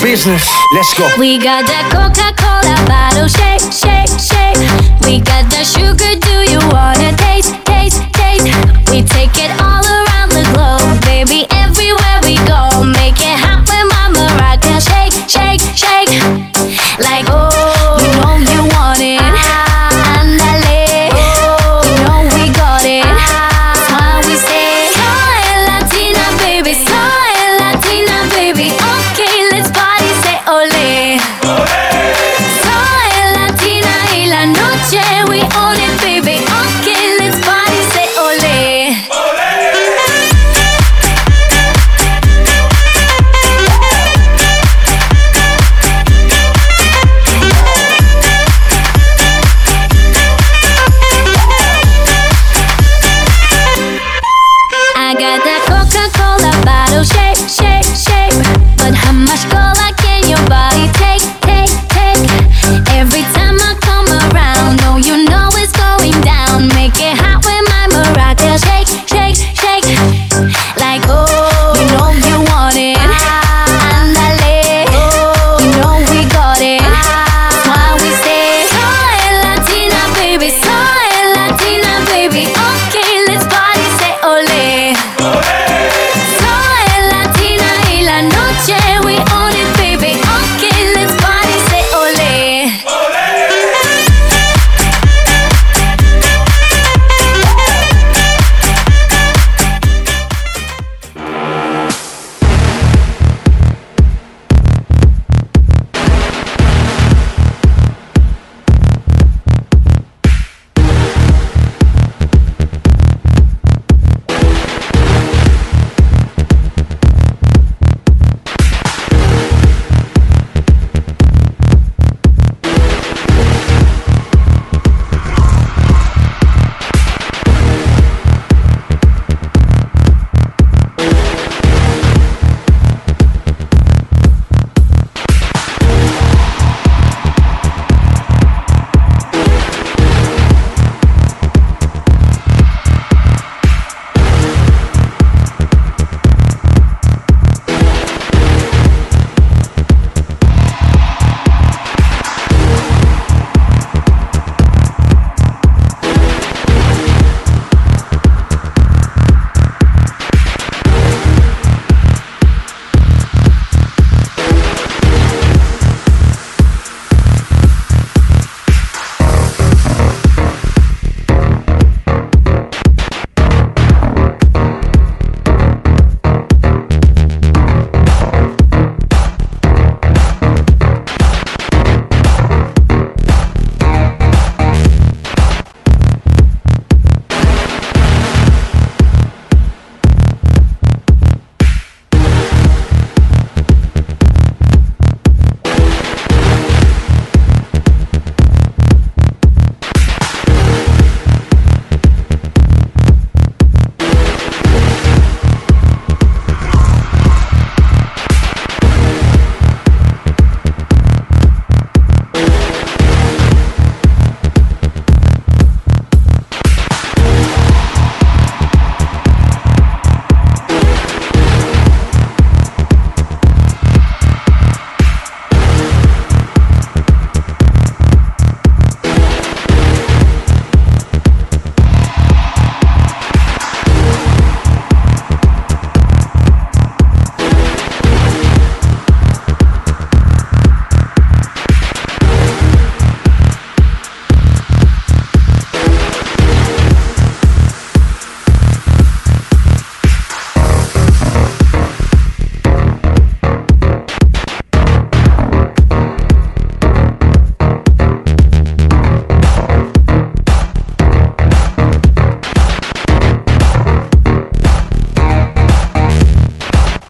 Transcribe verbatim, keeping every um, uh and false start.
business. Let's go. We got that Coca-Cola bottle, shake, shake, shake. We got that sugar, do you wanna taste, taste, taste? We take it all around the globe, baby, everywhere we go. Make it hot with Mama Rockin', shake, shake, shake. Like, oh, you know you want it. Andale, you know we got it. That's why we say, soy Latina, baby, soy Latina, baby. Okay, let's party, say ole. Soy Latina y la noche we own it, baby. Okay, let's party, say ole. I got that Coca-Cola bottle, shake, shake, shake. But how much cola can your body take, take, take? Every time I come around, oh, you know it's going down. Make it hot with my maracas,